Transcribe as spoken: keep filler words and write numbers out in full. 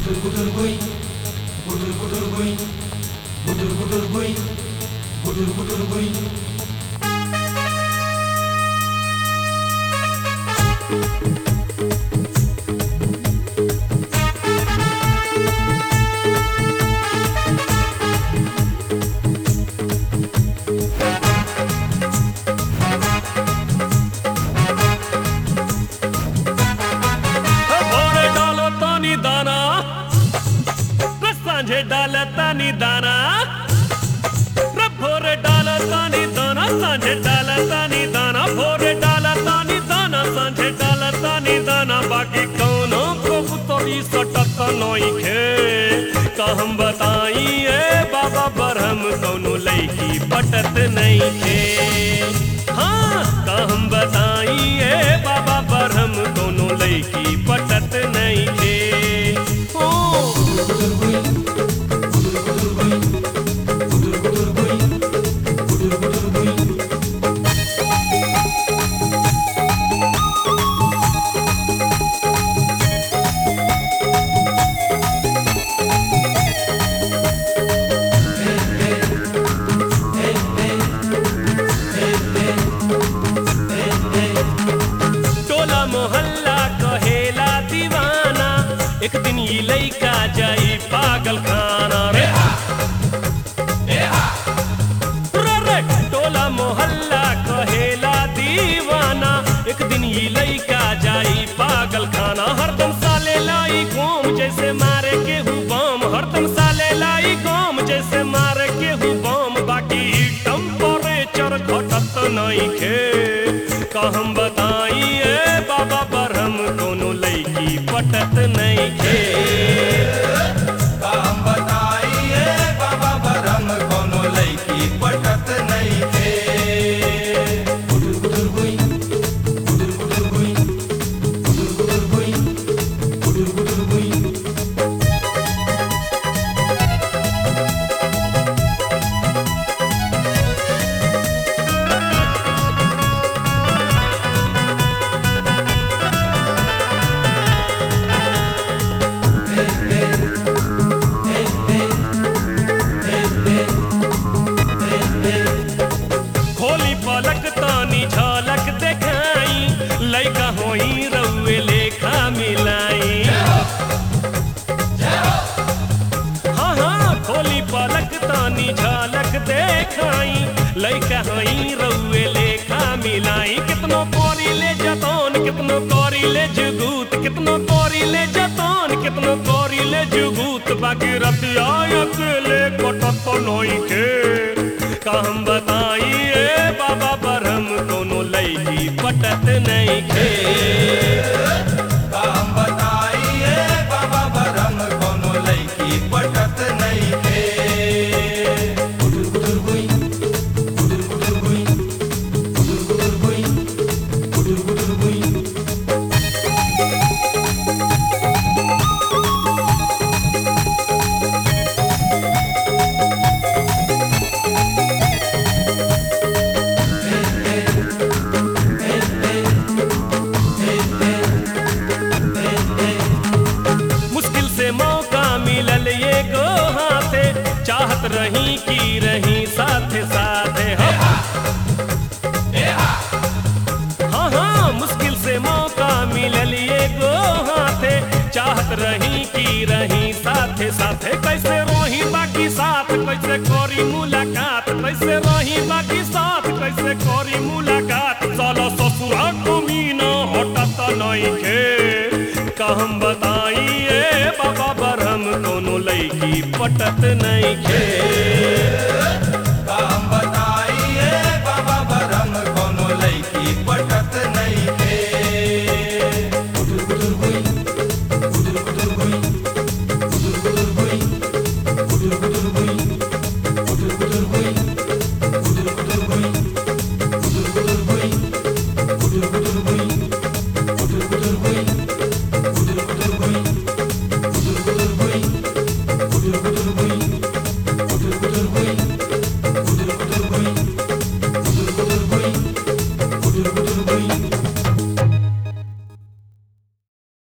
सांझे डालतानी दाना रे भोरे डालतानी दाना सांझे डालतानी दाना भोरे डालतानी दाना सांझे डालतानी दाना बाकी कौनो कबूतरी सटत नइखे का हम बताई ए बाबा बरहम कौनो लईकी पटत नइखे हाँ का हम बताई ए बाबा बरहम कौनो लईकी पटत नइखे एक दिन ये लइका जाई पागल खाना रे रे रे टोला मोहल्ला कहेला दीवाना एक दिन ये लइका जाई पागल खाना हरदम साले लाई गोम जैसे मारे के हूँ बम हरदम साले लाई गोम जैसे मारे के हूँ बम बाकी टेम्परेचर घटत नइखे का हम बताई ए बाबा बरहम कोनो लईकी पटत नइखे का हम बताई ए बाबा बरहम कोनो लईकी पटत नइखे पलक तानी झलक देखाई लइका होई रउए लेखा मिलाई हाँ हाँ खोली पलक तानी झलक देखाई लइका होई रउए लेखा मिलाई कितनो कोरी ले जतन कितनो कोरी ले जुगूत कितनो कोरी ले जतन कितनो कोरी ले जुगूत बाकी रतिया अकेले कटत नइखे का हम बताई ए बाबा बरहम कोनो लईकी पटत नइखे का हम बताई ए बाबा बरहम कोनो लईकी पटत नइखे चाहत रही की रही साथे साथे हाँ हाँ मुश्किल से मौका मिलल ये गो हाथे चाहत रही की रही साथे साथे कैसे रही बाकी साथ कैसे करी मुलाकात कैसे रही बाकी साथ कैसे करी मुलाकात साला ससुरा कमीना हटत नइखे का हम बताई ए बाबा बरहम कोनो लईकी पटत नइखे।